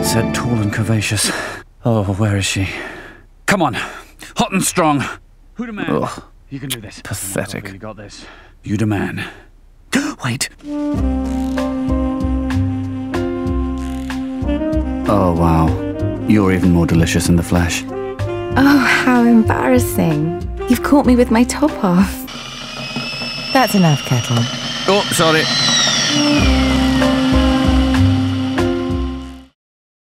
said tall and curvaceous. Oh, where is she? Come on, hot and strong. Who the man? Ugh, you can do this. Pathetic. You got this. You the man. Wait. Oh, wow. You're even more delicious in the flesh. Oh, how embarrassing. You've caught me with my top off. That's enough, Kettle. Oh, sorry.